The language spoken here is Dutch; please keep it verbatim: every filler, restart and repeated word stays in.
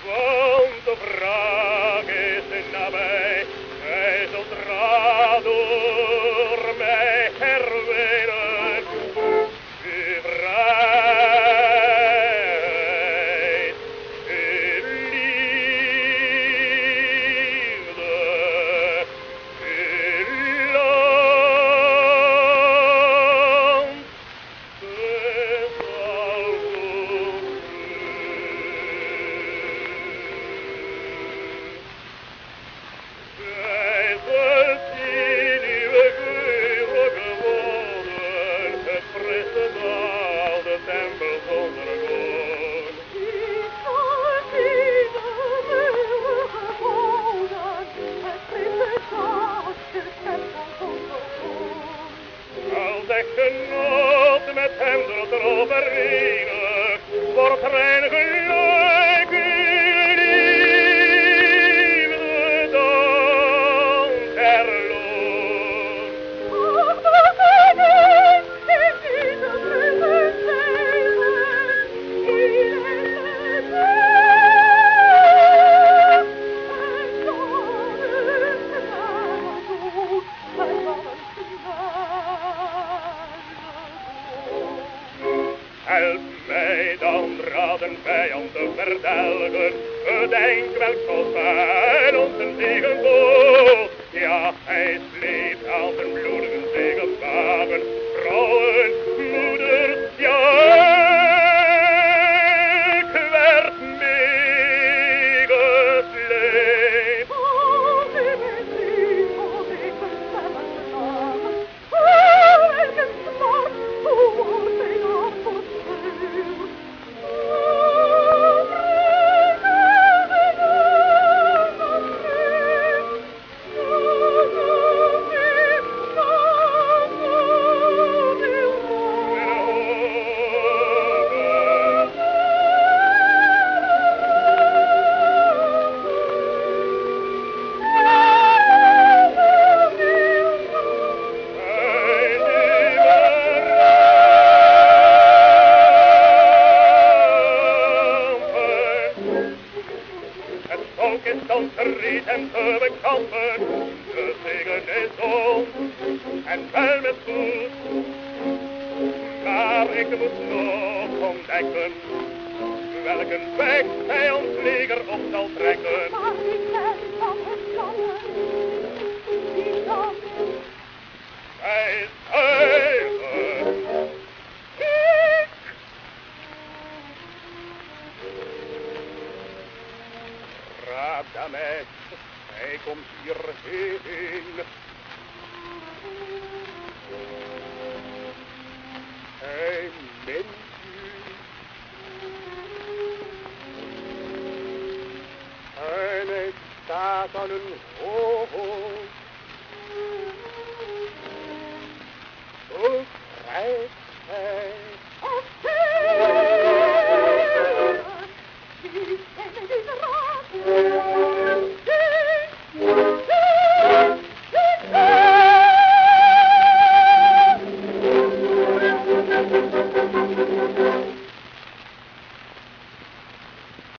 want de vraag is nabij. Hij zodra door mij herwijnen, uw vrijheid, uw liefde, uw land, het zal Gij zult zien uw geurige woorden, het frisse maal, de tempel zonder goot. Ik zal zien uw geurige woorden, het frisse maal, de tempel zonder goot. Als ik genot met hem door verenigd, wordt rein gelijk uw liefde dan verloren. Ach, beginnen in deze bruggen leven, iedereen en zonen naar dood, en mannen Help mij dan raden vijand te verdelgen, bedenk welk God bij ons een zegen bood. Ja, hij sleept als een bloedige zegenwagen, vrouwen, moeders, ja, ik werd meegesleept. Als u mij ziet, als ik bestemmen slagen, oh, welk een smart, hoe wordt mijn hart verscheurd. Oh, breng mij naar vreemd, zoals u niet van uw Het volk is dan gereed hem te bekampen, de zegen is ons en wel met goed. Maar ik moet nog ontdekken, welke weg hij ons leger op zal trekken. Maar ik ben van het plannen, die dan Hij zuiver. ik. Radames, hij komt hierheen. Hij mint u. En hij staat aan een hoog. Zo krijgt hij. Die kennen